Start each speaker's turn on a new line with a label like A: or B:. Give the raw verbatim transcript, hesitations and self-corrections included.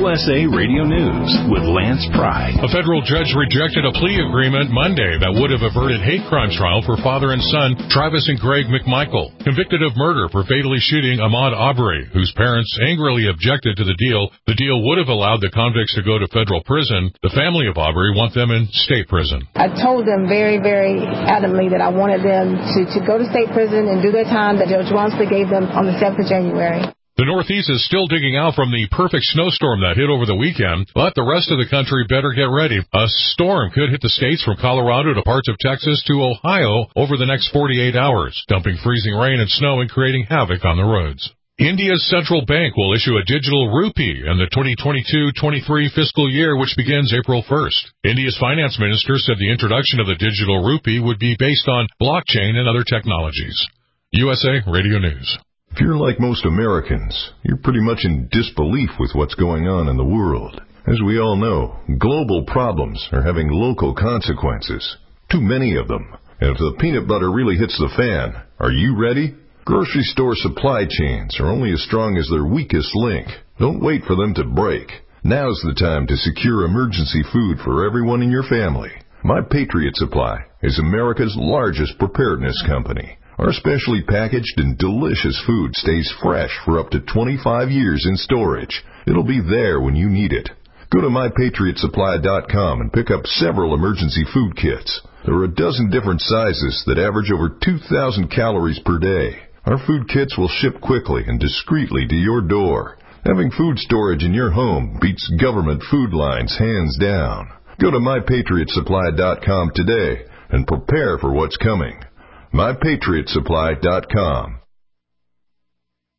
A: S A Radio News with Lance Pry.
B: A federal judge rejected a plea agreement Monday that would have averted hate crime trial for father and son Travis and Greg McMichael, convicted of murder for fatally shooting Ahmaud Arbery, whose parents angrily objected to the deal. The deal would have allowed the convicts to go to federal prison. The family of Arbery want them in state prison.
C: I told them very, very adamantly that I wanted them to, to go to state prison and do their time that Judge Wamsley gave them on the seventh of January.
B: The Northeast is still digging out from the perfect snowstorm that hit over the weekend, but the rest of the country better get ready. A storm could hit the states from Colorado to parts of Texas to Ohio over the next forty-eight hours, dumping freezing rain and snow and creating havoc on the roads. India's central bank will issue a digital rupee in the twenty twenty-two twenty-three fiscal year, which begins April first. India's finance minister said the introduction of the digital rupee would be based on blockchain and other technologies. U S A Radio News.
D: If you're like most Americans, you're pretty much in disbelief with what's going on in the world. As we all know, global problems are having local consequences. Too many of them. And if the peanut butter really hits the fan, are you ready? Grocery store supply chains are only as strong as their weakest link. Don't wait for them to break. Now's the time to secure emergency food for everyone in your family. My Patriot Supply is America's largest preparedness company. Our specially packaged and delicious food stays fresh for up to twenty-five years in storage. It'll be there when you need it. Go to my patriot supply dot com and pick up several emergency food kits. There are a dozen different sizes that average over two thousand calories per day. Our food kits will ship quickly and discreetly to your door. Having food storage in your home beats government food lines hands down. Go to my patriot supply dot com today and prepare for what's coming. my patriot supply dot com.